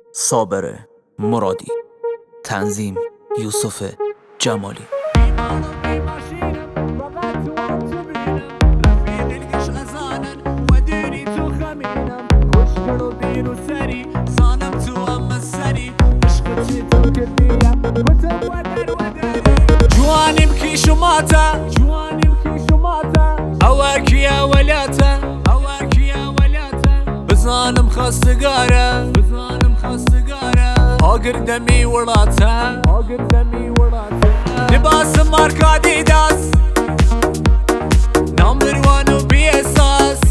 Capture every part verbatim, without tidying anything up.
صابر مرادی، تنظیم یوسف جمالی. جواني بكيش وماتا جواني بكيش وماتا أواك يا ولاتا أواك يا ولاتا بزانم خاص سجارة بزانم خاص سجارة هاجر دمي وراتا هاجر دمي وراتا لباس ماركة أديداس نمبر وان وبي اساس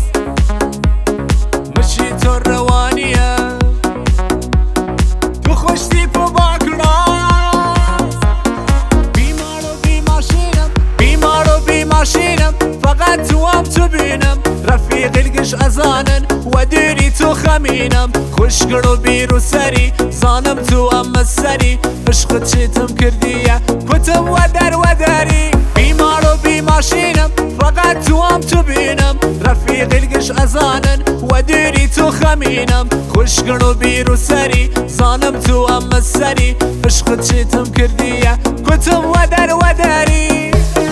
مشيت الروانية تو خوشتي في باكراس بیمارو بی ماشینم بیمارو بی ماشینم فقط تو هم تو بینم رفیق الگش ازانن و دیری تو خمینم خوشگرو بیرو سری زانم تو هم سری عشق چیتم کردیه کتم و در و داری بیمارو بی ماشینم فقط تو هم تو بینم رفیق الگش ازانن و دیری تو خمینم خوشگرو بیرو سری زانم تو هم سری عشق چیتم کردیه کتم و در و داری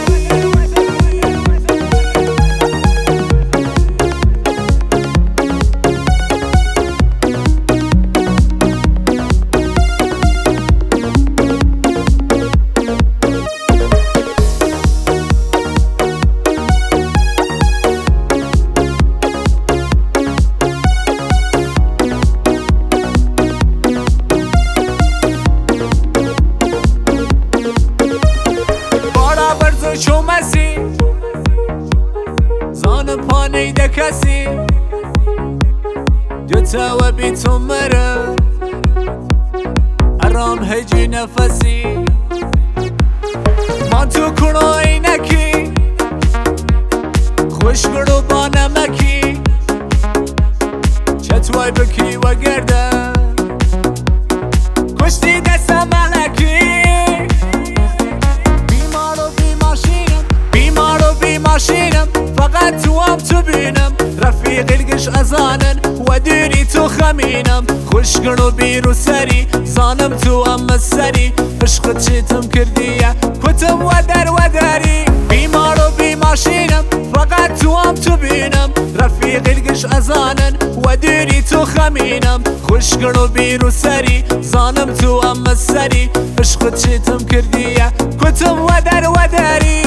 چو مسی زان پانی ده کسی دوتا و بی تو مره ارام هجی نفسی من تو کنایی نکی خوشگرو با نمکی چطوای بکی و گرده کشتی دستم ملکی ماشینم فقط تو هم تو بینم رفیق الگش ازانن و دیری تو خمینم خوشگرو بیرو سری زانم تو هم سری عشق چیتم کردیه کتم و در و داری بیمارو بی ماشینم فقط تو هم تو بینم رفیق الگش ازانن و دیری تو خمینم خوشگرو بیرو سری زانم تو هم سری عشق چیتم کردیه کتم و در و داری